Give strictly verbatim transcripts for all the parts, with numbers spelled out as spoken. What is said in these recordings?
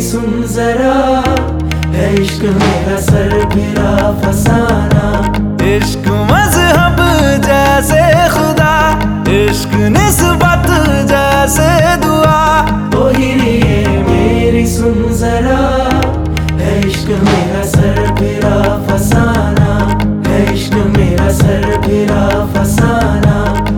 सुन जरा, है इश्क मेरा सर फिरा फसाना। इश्क मजहब जैसे खुदा, इश्क निस्बत जैसे दुआ। ओ हिरिए मेरी सुन जरा, है इश्क मेरा सर फिरा फसाना, है इश्क मेरा सर फिरा फसाना।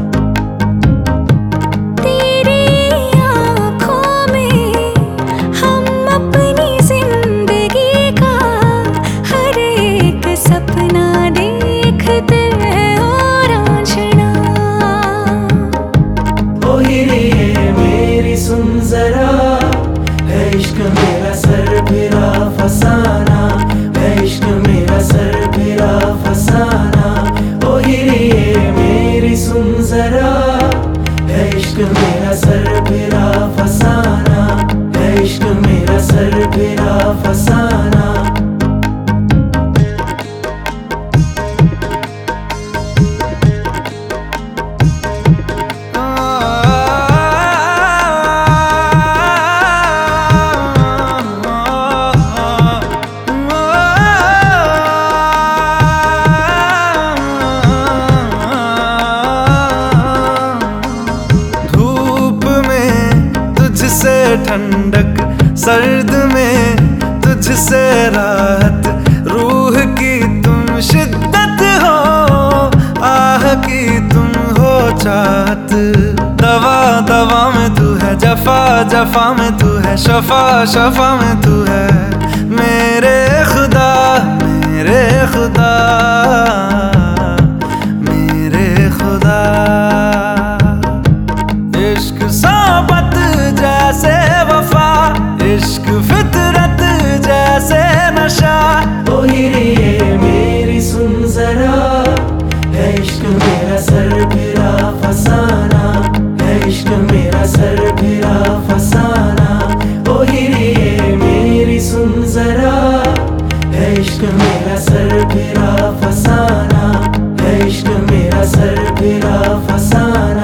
सुन जरा, है इश्क मेरा सर फिरा फसाना, है इश्क मेरा सर फिरा फसाना। ओ हिरिए मेरी सुन जरा, है इश्क मेरा सर फिरा फसाना, है इश्क मेरा सर फिरा फसाना। तुझसे ठंडक, सर्द में तुझसे राहत, रूह की तुम शिद्दत हो, आह की तुम हो चाहत। दवा दवा में तू है, जफा जफा में तू है, शफा शफा में तू है। मेरे खुदा मेरे खुदा मेरे खुदा, इश्क सोबत जैसे वफा, इश्क फितरत जैसे नशा। ओ हिरिए मेरी सुन जरा, है इश्क मेरा सर फिरा फसाना, है इश्क मेरा सर फिरा फसाना। ओ हिरिए मेरी सुन जरा, है इश्क मेरा सर फिरा फसाना, है इश्क मेरा सर फिरा फसाना।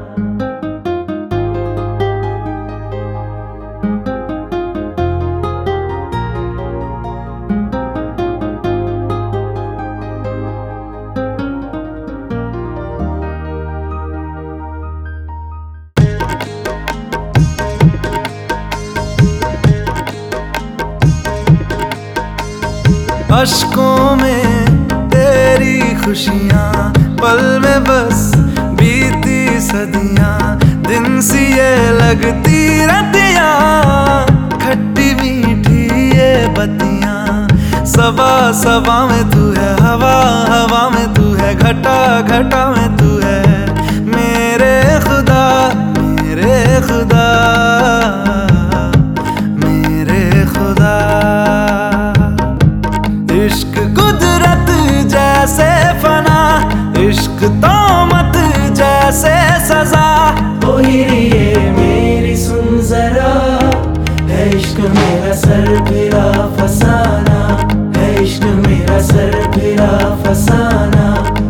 अश्कों में तेरी खुशियाँ, पल में बस बीती सदियाँ। दिन सी ये लगती रतियाँ, खट्टी मीठी ये बतियाँ। सबा सबा में तू है, हवा हवा में तू है, घटा घटा में तू है। मेरे खुदा मेरे खुदा मेरे खुदा, इश्क कुदरत जैसे फना, इश्क तोमत जैसे सजा। ओ हिरिए मेरी सुन जरा, है इश्क मेरा सर फिरा फसाना, है इश्क मेरा सर फिरा फसाना।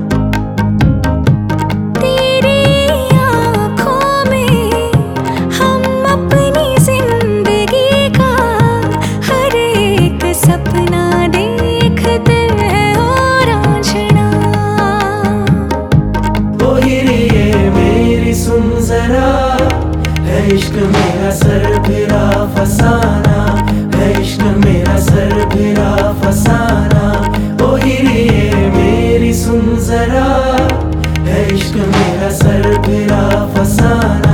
सुन जरा, है इश्क मेरा सर फिरा फसाना, है इश्क मेरा सर फिरा फसाना। ओ हिरिए मेरी सुन जरा, है इश्क मेरा सर फिरा फसाना।